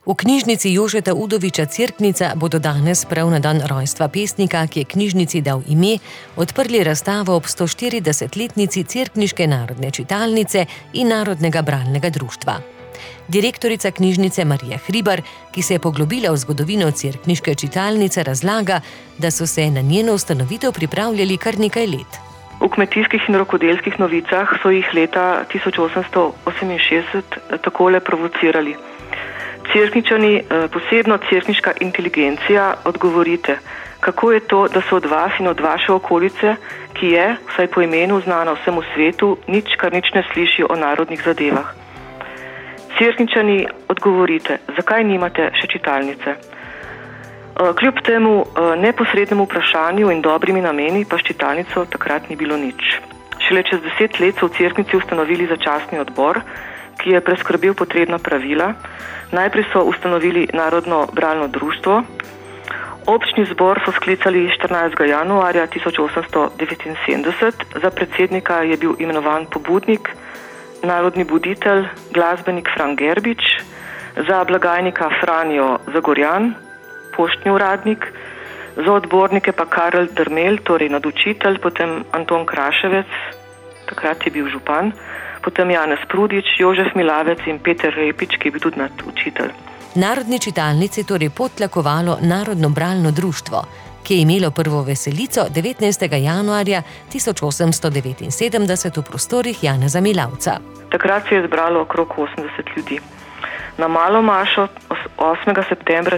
V knjižnici Jožeta Udoviča Cerknica bodo danes prav na dan rojstva pesnika, ki je knjižnici dal ime, odprli razstavo ob 140-letnici Cerkniške narodne čitalnice in Narodnega bralnega društva. Direktorica knjižnice Marija Hribar, ki se je poglobila v zgodovino Cerkniške čitalnice, razlaga, da so se na njeno ustanovitev pripravljali kar nekaj let. V kmetijskih in rokodelskih novicah so jih leta 1868 takole provocirali. Cerkničani, posebno cerkniška inteligencija, odgovorite, kako je to, da so od vas in od vaše okolice, ki je, vsaj po imenu, znana vsemu svetu, kar nič ne sliši o narodnih zadevah. Cerkničani, odgovorite, zakaj nimate še čitalnice? Kljub temu neposrednemu vprašanju in dobrimi nameni pa s čitalnico takrat ni bilo nič. Šele čez 10 let so v Cerknici ustanovili začasni odbor, ki je preskrbel potrebna pravila. Najprej so ustanovili Narodno bralno društvo. Občni zbor so sklicali 14. januarja 1879. Za predsednika je bil imenovan pobudnik, narodni buditelj, glasbenik Fran Gerbič, za blagajnika Franjo Zagorjan, poštni uradnik, za odbornike pa Karel Drmel, torej nadučitelj, potem Anton Kraševec, takrat je bil župan, potem Janez Prudič, Jožef Milavec in Peter Repič, ki je bil tudi nadučitelj. Narodni čitalnici torej potlakovalo Narodno bralno društvo, ki je imelo prvo veselico 19. januarja 1879 v prostorih Janeza Milavca. Takrat se je zbralo okrog 80 ljudi. Na malo mašo 8. septembra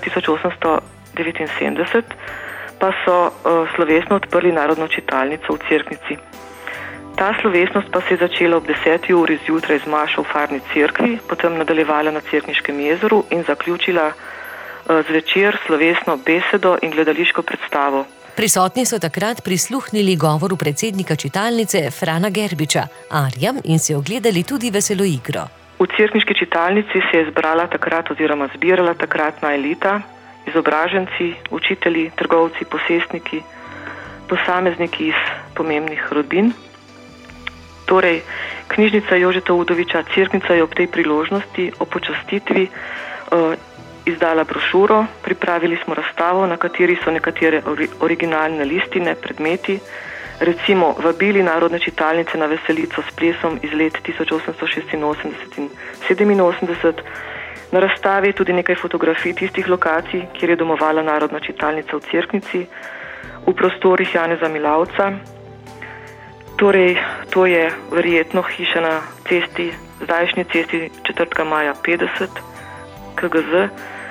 1879 pa so slovesno odprli Narodno čitalnico v Cerknici. Ta slovesnost pa se je začela ob 10. uri zjutraj z mašo v Farni cerkvi, potem nadaljevala na Cerkniškem jezeru in zaključila zvečer slovesno besedo in gledališko predstavo. Prisotni so takrat prisluhnili govoru predsednika čitalnice Frana Gerbiča, Arjam, in si ogledali tudi veselo igro. V Cerkniški čitalnici se je zbrala takrat oziroma zbirala takratna elita, izobraženci, učitelji, trgovci, posestniki, posamezniki iz pomembnih rodbin. Torej, knjižnica Jožeta Udoviča Cerknica je ob tej priložnosti o počastitvi izdala brošuro, pripravili smo razstavo, na kateri so nekatere originalne listine, predmeti, recimo vabili Narodne čitalnice na veselico s plesom iz let 1886 in 87. Na razstavi je tudi nekaj fotografij tistih lokacij, kjer je domovala Narodna čitalnica v Cerknici, v prostorih Janeza Milavca. Torej, to je verjetno hiša na cesti, zdajšnji cesti 4. maja 50, KGZ.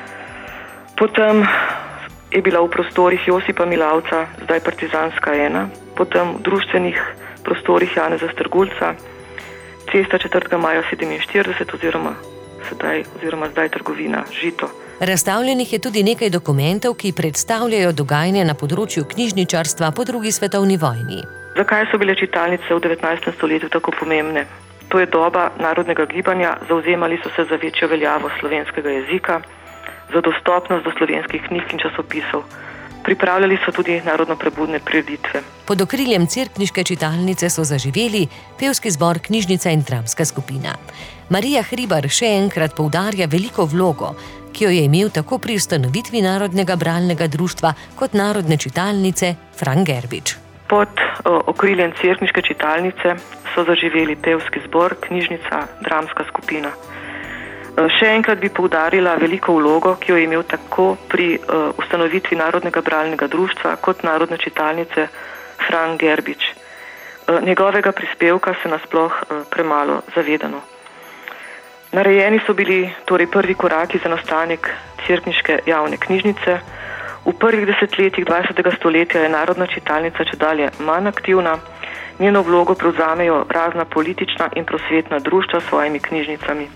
Potem je bila v prostorih Josipa Milavca, zdaj Partizanska 1, potem v društvenih prostorih Janeza Strgulca, cesta 4. maja 47 oziroma zdaj trgovina Žito. Razstavljenih je tudi nekaj dokumentov, ki predstavljajo dogajanje na področju knjižničarstva po drugi svetovni vojni. Zakaj so bile čitalnice v 19. stoletju tako pomembne? To je doba narodnega gibanja, zavzemali so se za večjo veljavo slovenskega jezika, za dostopnost do slovenskih knjig in časopisov. Pripravljali so tudi narodno-prebudne prireditve. Pod okriljem Cerkniške čitalnice so zaživeli pevski zbor Knjižnica in dramska skupina. Marija Hribar še enkrat poudarja veliko vlogo, ki jo je imel tako pri ustanovitvi Narodnega bralnega društva kot Narodne čitalnice Fran Gerbič. Pod okriljem Cerkniške čitalnice so zaživeli pevski zbor, knjižnica, dramska skupina. Še enkrat bi poudarila veliko vlogo, ki jo je imel tako pri ustanovitvi Narodnega bralnega društva kot Narodne čitalnice Fran Gerbič. Njegovega prispevka se nasploh premalo zavedano. Narejeni so bili torej prvi koraki za nastanek Cerkniške javne knjižnice. V prvih desetletjih 20. stoletja je Narodna čitalnica čedalje manj aktivna, njeno vlogo prevzamejo razna politična in prosvetna društva s svojimi knjižnicami.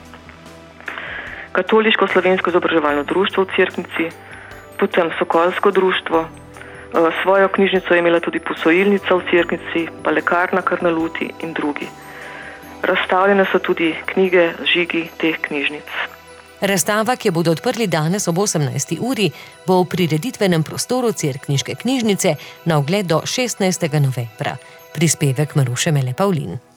Katoliško slovensko izobraževalno društvo v Cerknici, potem Sokolsko društvo, svojo knjižnico je imela tudi posojilnica v Cerknici, pa lekarna Karnaluti in drugi. Razstavljene so tudi knjige, žigi teh knjižnic. Razstava, ki jo bodo odprli danes ob 18. uri, bo v prireditvenem prostoru Cerkniške knjižnice na ogled do 16. novembra. Prispevek Maruše Mele Pavlin.